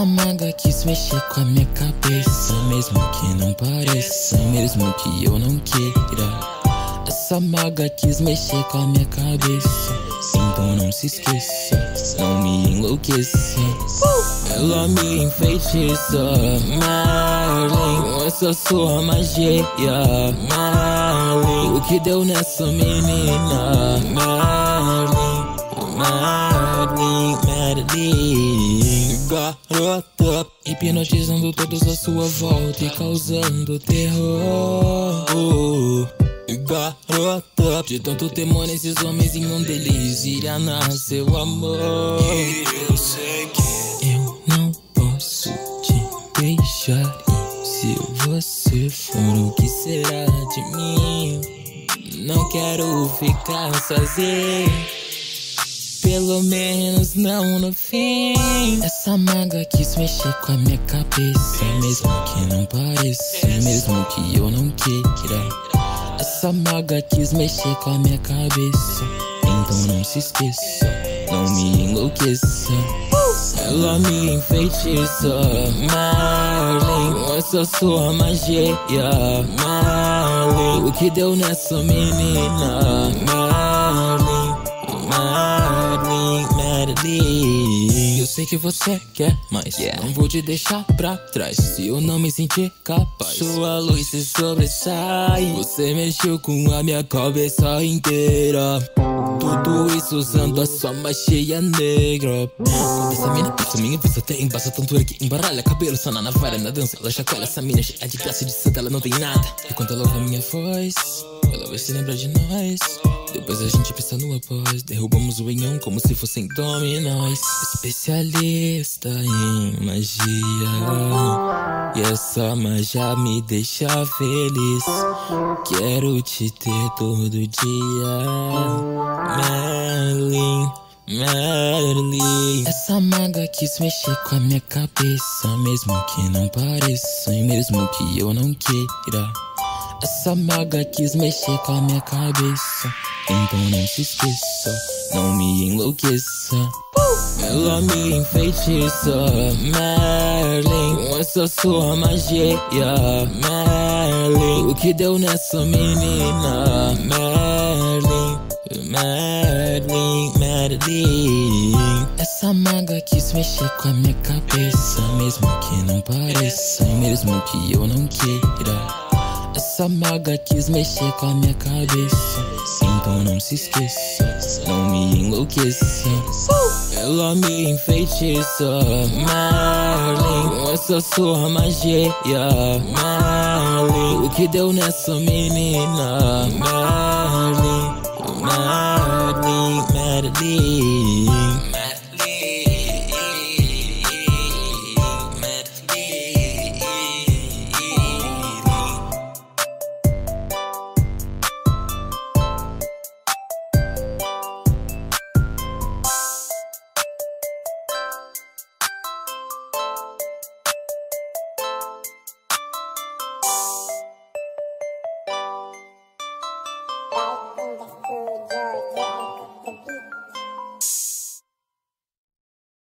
Essa maga quis mexer com a minha cabeça, mesmo que não pareça, mesmo que eu não queira. Essa maga quis mexer com a minha cabeça, então não se esqueça, não me enlouqueça. Ela me enfeitiça, Merlin, com essa sua magia, Merlin. O que deu nessa menina, Merlin, Merlin, Merlin. Garota, hipnotizando todos à sua volta e causando terror. Garota, de tanto temor nesses homens, em um deles iria nascer o amor. E eu sei que eu não posso te deixar ir. Se você for, o que será de mim? Não quero ficar sozinho, pelo menos não no fim. Essa maga quis mexer com a minha cabeça, mesmo que não pareça, mesmo que eu não queira. Essa maga quis mexer com a minha cabeça, então não se esqueça, não me enlouqueça. Ela me enfeitiça, Merlin, com essa sua magia, Merlin. O que deu nessa menina, Merlin, Merlin, Merlin. Eu sei que você quer mais, não vou te deixar pra trás se eu não me sentir capaz. Sua luz se sobressai, você mexeu com a minha cabeça inteira. Tudo isso usando a sua magia negra. Essa mina puxa minha vista até embaça, tanto que embaralha cabelo, sana na vara, na dança. Ela chacoalha essa mina cheia de graça, de santa, ela não tem nada. E quando ela ouve a minha voz, ela vai se lembrar de nós. Depois a gente pensa no após, derrubamos o enhão como se fossem dominós. Especialista em magia, e essa magia me deixa feliz. Quero te ter todo dia, Merlin, Merlin. Essa maga quis mexer com a minha cabeça, mesmo que não pareça, e mesmo que eu não queira. Essa maga quis mexer com a minha cabeça, então não se esqueça, não me enlouqueça. Ela me enfeitiça, Merlin, com essa sua magia, Merlin. O que deu nessa menina, Merlin, Merlin, Merlin. Essa maga quis mexer com a minha cabeça, mesmo que não pareça, e mesmo que eu não queira. Essa maga quis mexer com a minha cabeça, então não se esqueça, não me enlouqueça. Ela me enfeitiça, Merlin, com essa sua magia, Merlin. O que deu nessa menina, Merlin, Merlin, Merlin. Wow.